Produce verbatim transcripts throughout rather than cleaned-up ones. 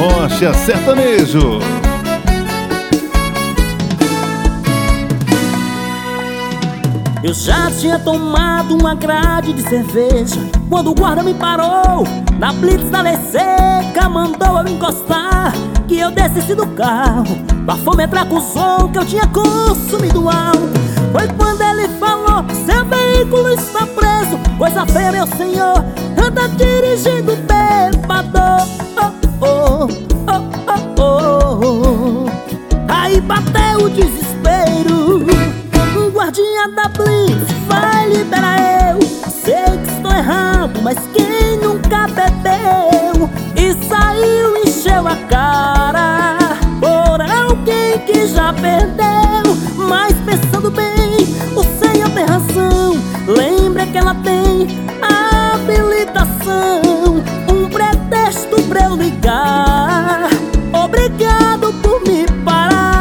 Rocha Sertanejo. Eu já tinha tomado uma grade de cerveja quando o guarda me parou na blitz da lei seca, mandou eu encostar, que eu descesse do carro. Bafômetro acusou que eu tinha consumido álcool. Foi quando ele falou: seu veículo está preso, coisa feia, meu senhor, anda dirigindo bêbado. Oh, oh, oh, oh, oh. Aí bateu o desespero. Um guardinha da blitz vai liberar eu. Sei que estou errado, mas quem nunca bebeu e saiu, encheu a cara por alguém que já perdeu. Mas pensando bem, o senhor tem razão. Lembra que ela tem habilitação, um pretexto pra eu ligar. Obrigado por me parar.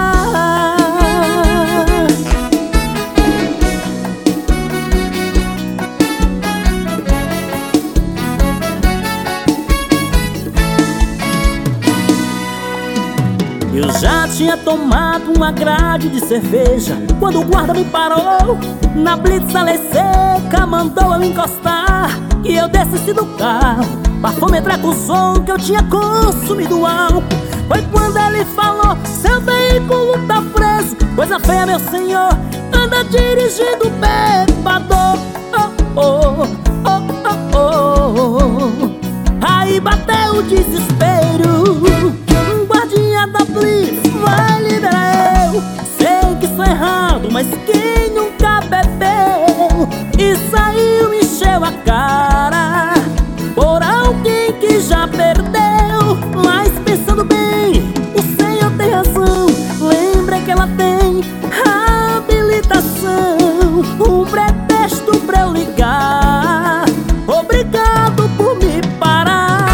Eu já tinha tomado uma grade de cerveja quando o guarda me parou na blitz da lei seca, mandou eu encostar, que eu descesse do carro. Bafômetro acusou que eu tinha consumido álcool. Foi quando ele falou: seu veículo tá preso, coisa feia, meu senhor, anda dirigindo bêbado. Oh, oh, oh, oh, oh. Aí bateu o desespero. Um guardinha da blitz vai liberar eu. Sei que estou errado, mas quem nunca bebeu e saiu, encheu a cara por alguém que já perdeu. Mas pensando bem, o senhor tem razão. Lembra que ela tem habilitação, um pretexto pra eu ligar. Obrigado por me parar.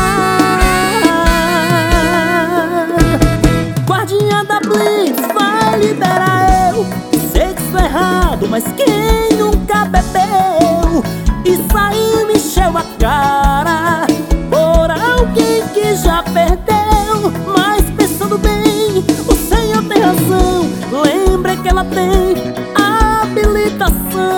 Guardinha da blitz vai liberar eu. Sei que estou errado, mas quem nunca bebeu e saiu, encheu a cara por alguém que já perdeu. Mas pensando bem, o senhor tem razão. Lembra que ela tem habilitação,